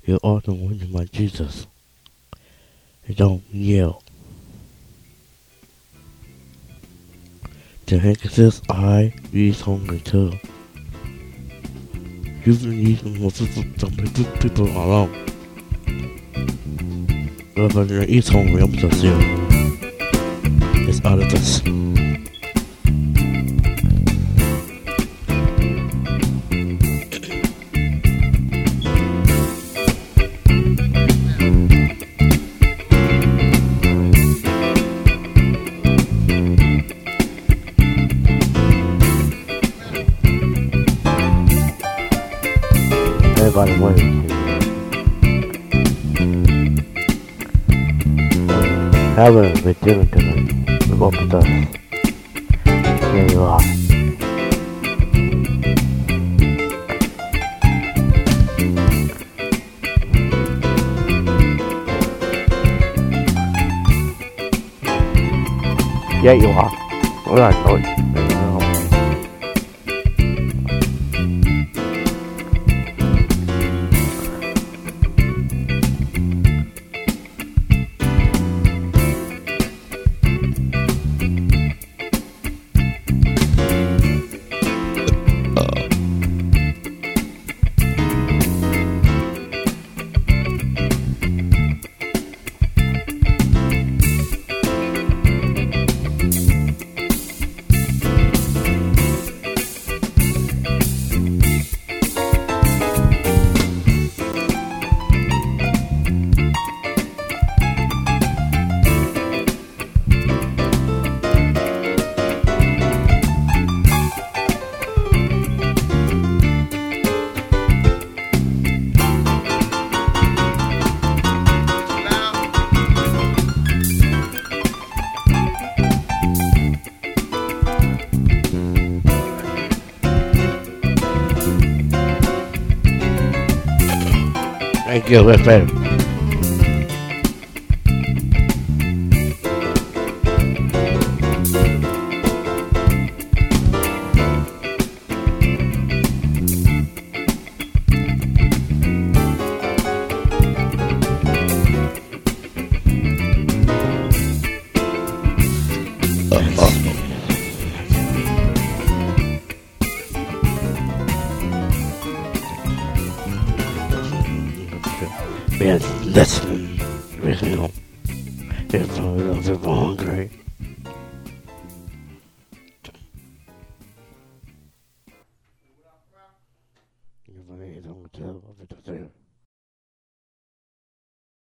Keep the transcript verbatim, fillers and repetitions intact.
You are the one, my Jesus. You don't yell. The handkerchiefs I use hungry too. You've been using most of the people alone. But when you're eat hungry, I'm just you. It's all of us. Everybody wins. Having a bit dinner tonight. We're going with us. Here you are. Yeah, you are. All right, Lord. Thank you, F M. Man, listen, you know, if I'm hungry.